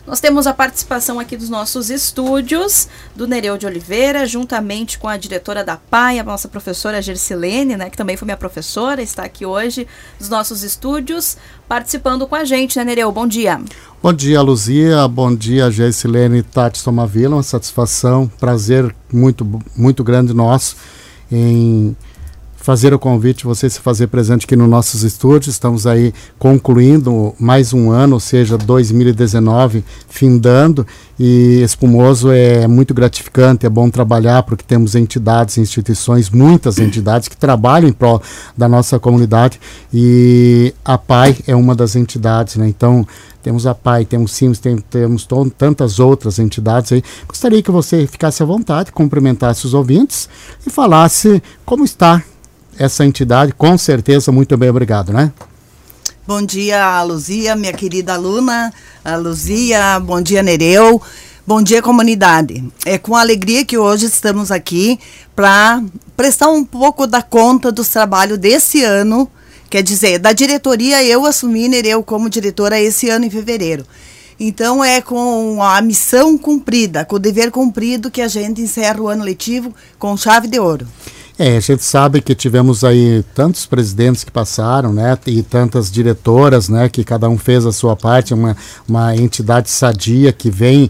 Nós temos a participação aqui dos nossos estúdios, do Nereu de Oliveira, juntamente com a diretora da PAI, a nossa professora Gersilene, né, que também foi minha professora, está aqui hoje nos nossos estúdios, participando com a gente, né, Nereu? Bom dia. Bom dia, Luzia. Bom dia, Gersilene e Tati Somavila. Uma satisfação, prazer muito grande nosso em fazer o convite, você se fazer presente aqui nos nossos estúdios. Estamos aí concluindo mais um ano, ou seja, 2019 findando, e Espumoso é muito gratificante, é bom trabalhar porque temos entidades, instituições, muitas entidades que trabalham em prol da nossa comunidade, e a PAI é uma das entidades, né? Então, temos a PAI, temos CIMS, temos tantas outras entidades aí. Gostaria que você ficasse à vontade, cumprimentasse os ouvintes e falasse como está essa entidade. Com certeza, muito bem, obrigado, né? Bom dia, Luzia, minha querida aluna, Luzia, bom dia, Nereu, bom dia, comunidade. É com alegria que hoje estamos aqui para prestar um pouco da conta dos trabalhos desse ano, quer dizer, da diretoria. Eu assumi, Nereu, como diretora esse ano em fevereiro. Então é com a missão cumprida, com o dever cumprido, que a gente encerra o ano letivo com chave de ouro. A gente sabe que tivemos aí tantos presidentes que passaram, né, e tantas diretoras, né, que cada um fez a sua parte, uma entidade sadia que vem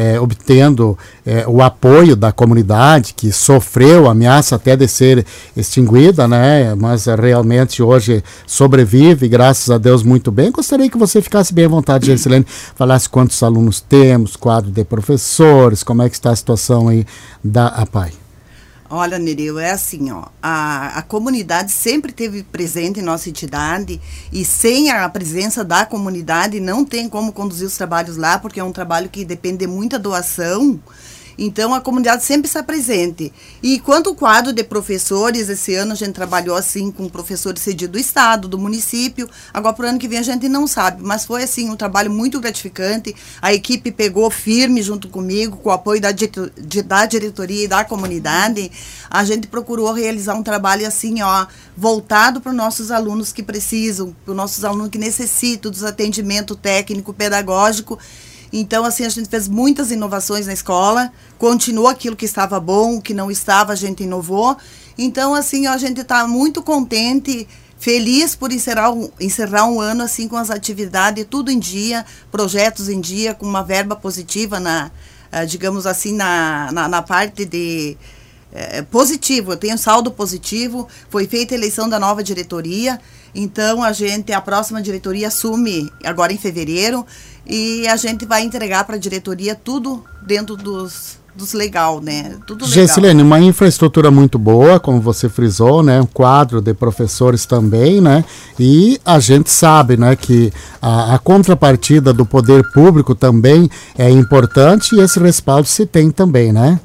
obtendo o apoio da comunidade, que sofreu ameaça até de ser extinguida, né, mas realmente hoje sobrevive, graças a Deus, muito bem. Gostaria que você ficasse bem à vontade, Gersilene, falasse quantos alunos temos, quadro de professores, como é que está a situação aí da APAI. Olha, Nereu, é assim, ó, a comunidade sempre esteve presente em nossa entidade, e sem a presença da comunidade não tem como conduzir os trabalhos lá, porque é um trabalho que depende de muita doação. Então, a comunidade sempre está presente. E quanto ao quadro de professores, esse ano a gente trabalhou assim com professores cedidos do estado, do município. Agora, para o ano que vem, a gente não sabe. Mas foi assim um trabalho muito gratificante. A equipe pegou firme junto comigo, com o apoio da diretoria e da comunidade. A gente procurou realizar um trabalho assim, ó, voltado para os nossos alunos que precisam, para os nossos alunos que necessitam dos atendimento técnico, pedagógico. Então, assim, a gente fez muitas inovações na escola, continuou aquilo que estava bom, o que não estava, a gente inovou. Então, assim, a gente está muito contente, feliz por encerrar um ano, assim, com as atividades, tudo em dia, projetos em dia, com uma verba positiva, digamos assim, na parte de positivo. Eu tenho saldo positivo, foi feita a eleição da nova diretoria, então a próxima diretoria assume agora em fevereiro, e a gente vai entregar para a diretoria tudo dentro dos legal, né? Tudo legal. Gersilene, uma infraestrutura muito boa, como você frisou, né? Um quadro de professores também, né? E a gente sabe, né, que a contrapartida do poder público também é importante, e esse respaldo se tem também, né?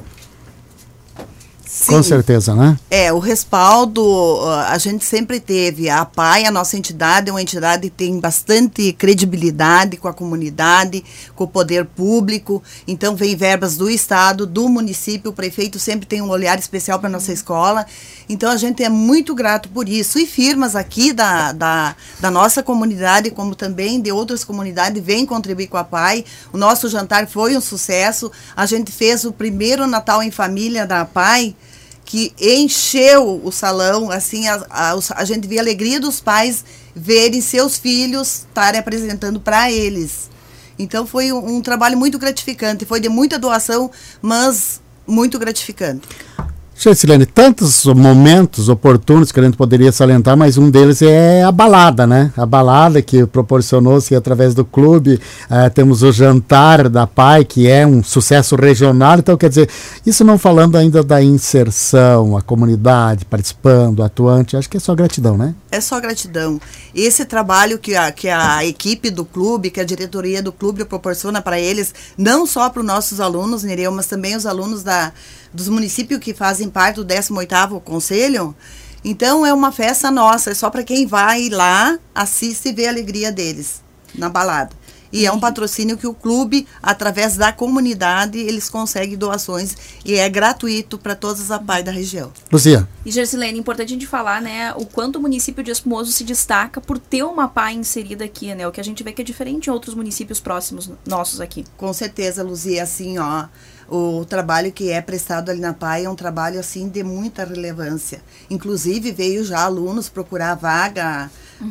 Sim. Com certeza, né? O respaldo a gente sempre teve. A PAI, a nossa entidade, é uma entidade que tem bastante credibilidade com a comunidade, com o poder público. Então, vem verbas do estado, do município. O prefeito sempre tem um olhar especial para a nossa escola. Então, a gente é muito grato por isso. E firmas aqui da nossa comunidade, como também de outras comunidades, vêm contribuir com a PAI. O nosso jantar foi um sucesso. A gente fez o primeiro Natal em família da PAI, que encheu o salão, assim, a gente via a alegria dos pais verem seus filhos estarem apresentando para eles. Então, foi um trabalho muito gratificante, foi de muita doação, mas muito gratificante. Gersilene, tantos momentos oportunos que a gente poderia salientar, mas um deles é a balada, né? A balada que proporcionou-se através do clube. Temos o jantar da PAI, que é um sucesso regional. Então, quer dizer, isso não falando ainda da inserção, a comunidade participando, atuante, acho que é só gratidão, né? É só gratidão. Esse trabalho que a equipe do clube, que a diretoria do clube proporciona para eles, não só para os nossos alunos, Nereu, mas também os alunos dos municípios que fazem parte do 18º Conselho. Então, é uma festa nossa, é só para quem vai lá, assiste e vê a alegria deles na balada. E é um patrocínio que o clube, através da comunidade, eles conseguem doações e é gratuito para todas as APAI da região. Luzia. E Gersilene, importante a gente falar, né, o quanto o município de Espumoso se destaca por ter uma APAI inserida aqui, né? O que a gente vê que é diferente em outros municípios próximos nossos aqui. Com certeza, Luzia, assim, ó, o trabalho que é prestado ali na APAI é um trabalho, assim, de muita relevância. Inclusive, veio já alunos procurar vaga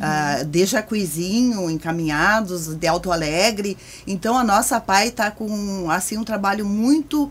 de Jacuizinho, encaminhados, de Alto Alegre. Então, a nossa APAI está com, assim, um trabalho muito,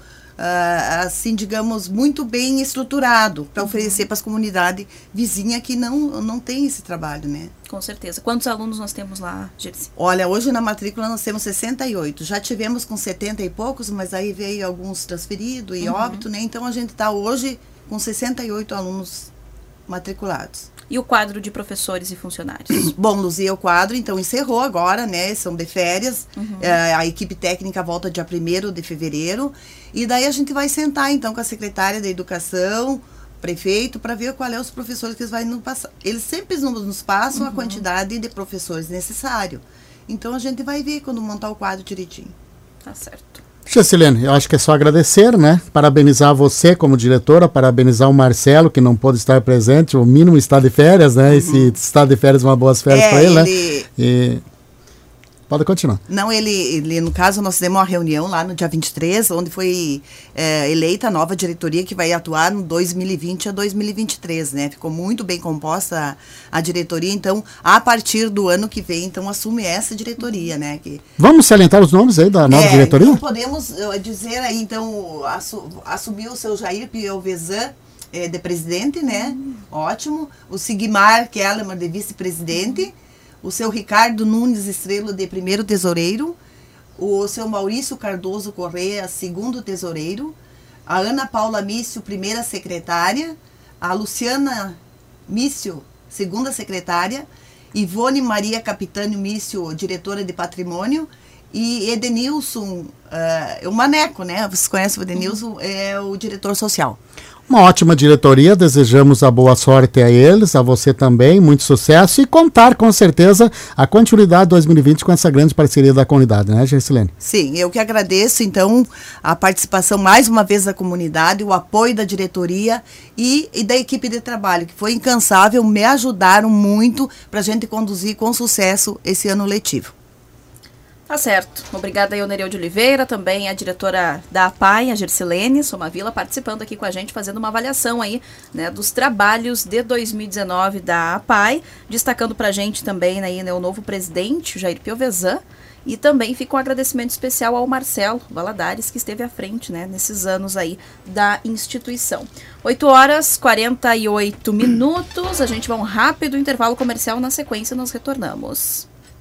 assim, digamos, muito bem estruturado para oferecer para as comunidades vizinhas que não tem esse trabalho, né? Com certeza. Quantos alunos nós temos lá, Gersi? Olha, hoje na matrícula nós temos 68. Já tivemos com 70 e poucos, mas aí veio alguns transferidos e óbito, né? Então, a gente está hoje com 68 alunos matriculados. E o quadro de professores e funcionários? Bom, Luzia, o quadro, então, encerrou agora, né? São de férias. A equipe técnica volta dia 1º de fevereiro. E daí a gente vai sentar, então, com a secretária da Educação, prefeito, para ver qual é os professores que eles vão nos passar. Eles sempre nos passam a quantidade de professores necessário. Então, a gente vai ver quando montar o quadro direitinho. Tá certo. Gersilene, eu acho que é só agradecer, né? Parabenizar você como diretora, parabenizar o Marcelo, que não pôde estar presente, o mínimo está de férias, né? E se está de férias, uma boas férias para ele, né? E... Pode continuar. Não, ele, no caso, nós fizemos uma reunião lá no dia 23, onde foi eleita a nova diretoria que vai atuar no 2020 a 2023, né? Ficou muito bem composta a diretoria, então, a partir do ano que vem, então, assume essa diretoria, né? Vamos salientar os nomes aí da nova diretoria? Então, podemos dizer aí, então, assumiu o seu Jair Piovesan, de presidente, né? Ótimo. O Sigmar Kellerman, de vice-presidente. O seu Ricardo Nunes Estrela, de primeiro tesoureiro, o seu Maurício Cardoso Correia, segundo tesoureiro, a Ana Paula Mício, primeira secretária, a Luciana Mício, segunda secretária, Ivone Maria Capitânio Mício, diretora de patrimônio, e Edenilson, o Maneco, né? Vocês conhecem o Edenilson, é o diretor social. Uma ótima diretoria, desejamos a boa sorte a eles, a você também, muito sucesso e contar com certeza a continuidade de 2020 com essa grande parceria da comunidade, né, Gersilene? Sim, eu que agradeço então a participação mais uma vez da comunidade, o apoio da diretoria e da equipe de trabalho, que foi incansável, me ajudaram muito para a gente conduzir com sucesso esse ano letivo. Tá certo. Obrigada aí, Nereu de Oliveira, também a diretora da APAI, a Gersilene Somavila, participando aqui com a gente, fazendo uma avaliação aí, né, dos trabalhos de 2019 da APAI, destacando pra gente também aí, né, o novo presidente, o Jair Piovesan, e também fica um agradecimento especial ao Marcelo Valadares, que esteve à frente, né, nesses anos aí da instituição. 8h48, a gente vai um rápido intervalo comercial, na sequência nós retornamos.